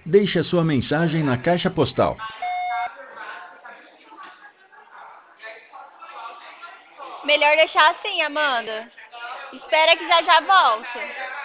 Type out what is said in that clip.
Deixe a sua mensagem na caixa postal. Melhor deixar assim, Amanda. Espera que já já volto.